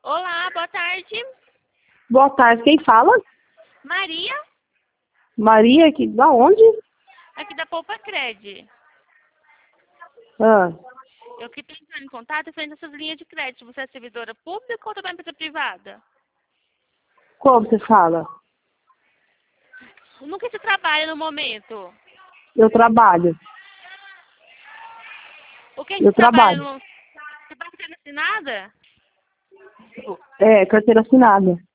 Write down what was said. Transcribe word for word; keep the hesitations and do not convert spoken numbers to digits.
Olá, boa tarde. Boa tarde, quem fala? Maria, Maria, aqui, da onde? aqui da Poupa Cred. Ah, Eu que estou entrando em contato frente às suas linhas de crédito. Você é servidora pública ou também empresa privada? como você fala? No que você trabalha no momento? Eu trabalho. O que Eu você trabalha trabalho. no... Você está sendo assinada? É, carteira assinada.